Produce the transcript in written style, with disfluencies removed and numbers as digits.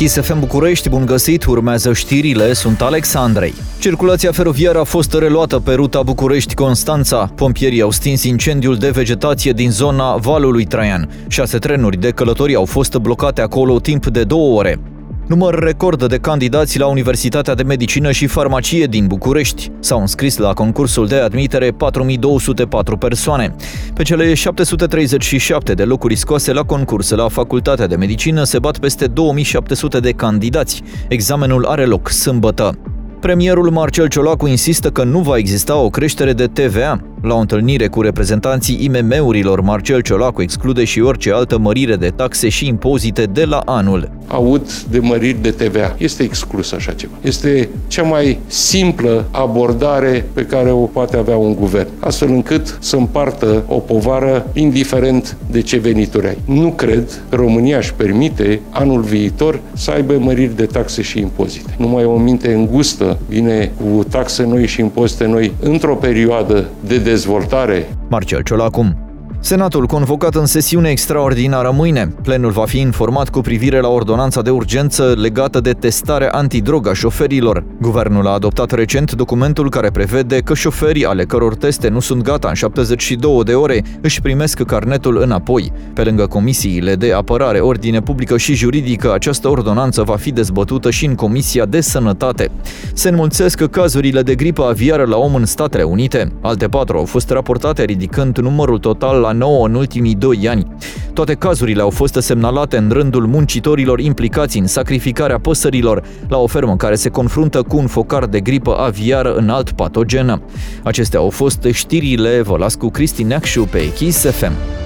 Kiss FM București, bun găsit, urmează știrile, sunt Alex Andrei. Circulația feroviară a fost reluată pe ruta București-Constanța. Pompierii au stins incendiul de vegetație din zona Valului Traian. 6 trenuri de călători au fost blocate acolo timp de 2 ore. Număr record de candidați la Universitatea de Medicină și Farmacie din București. S-au înscris la concursul de admitere 4204 persoane. Pe cele 737 de locuri scoase la concurs la Facultatea de Medicină se bat peste 2700 de candidați. Examenul are loc sâmbătă. Premierul Marcel Ciolacu insistă că nu va exista o creștere de TVA. La o întâlnire cu reprezentanții IMM-urilor, Marcel Ciolacu exclude și orice altă mărire de taxe și impozite de la anul. Aud de măriri de TVA. Este exclus așa ceva. Este cea mai simplă abordare pe care o poate avea un guvern, astfel încât să împartă o povară indiferent de ce venituri ai. Nu cred că România își permite anul viitor să aibă măriri de taxe și impozite. Numai o minte îngustă vine cu taxe noi și impozite noi într-o perioadă de dezvoltare. Marcel Ciolacu. Senatul convocat în sesiune extraordinară mâine. Plenul va fi informat cu privire la ordonanța de urgență legată de testarea antidrog a șoferilor. Guvernul a adoptat recent documentul care prevede că șoferii ale căror teste nu sunt gata în 72 de ore își primesc carnetul înapoi. Pe lângă comisiile de apărare, ordine publică și juridică, această ordonanță va fi dezbătută și în Comisia de Sănătate. Se înmulțesc cazurile de gripă aviară la om în Statele Unite. Alte 4 au fost raportate, ridicând numărul total la 9 în ultimii 2 ani. Toate cazurile au fost semnalate în rândul muncitorilor implicați în sacrificarea păsărilor la o fermă care se confruntă cu un focar de gripă aviară înalt patogenă. Acestea au fost știrile. Vă las cu Cristi Neacșu pe Kiss FM.